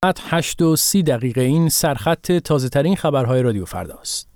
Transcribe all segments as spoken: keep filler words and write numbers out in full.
ساعت هشت و سی دقیقه. این سرخط تازه ترین خبرهای رادیو فردا است.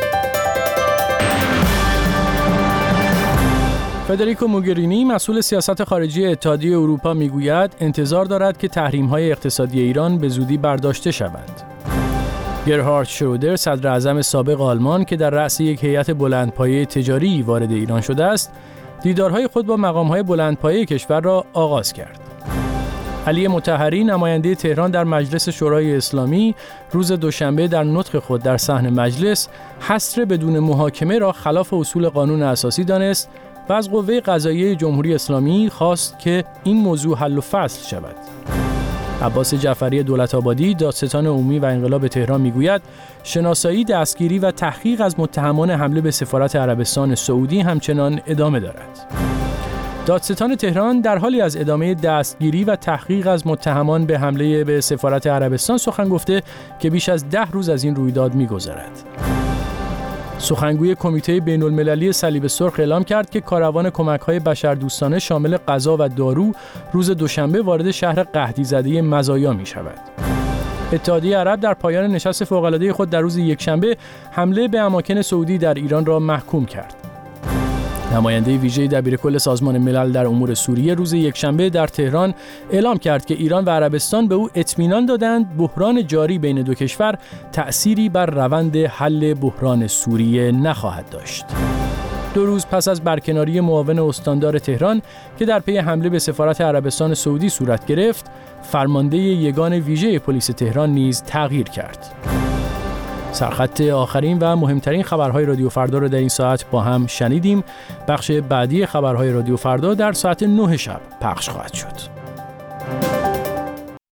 فدریکو موگرینی مسئول سیاست خارجی اتحادیه اروپا میگوید انتظار دارد که تحریم‌های اقتصادی ایران به زودی برداشته شوند. گرهارد شرودر صدر اعظم سابق آلمان که در رأس یک هیئت بلندپایه تجاری وارد ایران شده است، دیدارهای خود با مقام‌های بلندپایه کشور را آغاز کرد. علی مطهری نماینده تهران در مجلس شورای اسلامی روز دوشنبه در نطق خود در صحن مجلس حصر بدون محاکمه را خلاف اصول قانون اساسی دانست و از قوه قضاییه جمهوری اسلامی خواست که این موضوع حل و فصل شود. عباس جعفری دولت‌آبادی دادستان عمومی و انقلاب تهران میگوید شناسایی، دستگیری و تحقیق از متهمان حمله به سفارت عربستان سعودی همچنان ادامه دارد. دادستان تهران در حالی از ادامه دستگیری و تحقیق از متهمان به حمله به سفارت عربستان سخن گفته که بیش از ده روز از این رویداد می‌گذرد. سخنگوی کمیته بین‌المللی صلیب سرخ اعلام کرد که کاروان کمک‌های بشردوستانه شامل غذا و دارو روز دوشنبه وارد شهر قحطی‌زده مزایا می‌شود. اتحادیه عرب در پایان نشست فوق‌العاده خود در روز یکشنبه حمله به اماکن سعودی در ایران را محکوم کرد. نماینده ویژه دبیرکل سازمان ملل در امور سوریه روز یکشنبه در تهران اعلام کرد که ایران و عربستان به او اطمینان دادند بحران جاری بین دو کشور تأثیری بر روند حل بحران سوریه نخواهد داشت. دو روز پس از برکناری معاون استاندار تهران که در پی حمله به سفارت عربستان سعودی صورت گرفت، فرمانده یگان ویژه پلیس تهران نیز تغییر کرد. سرخط آخرین و مهمترین خبرهای رادیو فردا را در این ساعت با هم شنیدیم. بخش بعدی خبرهای رادیو فردا در ساعت نه شب پخش خواهد شد.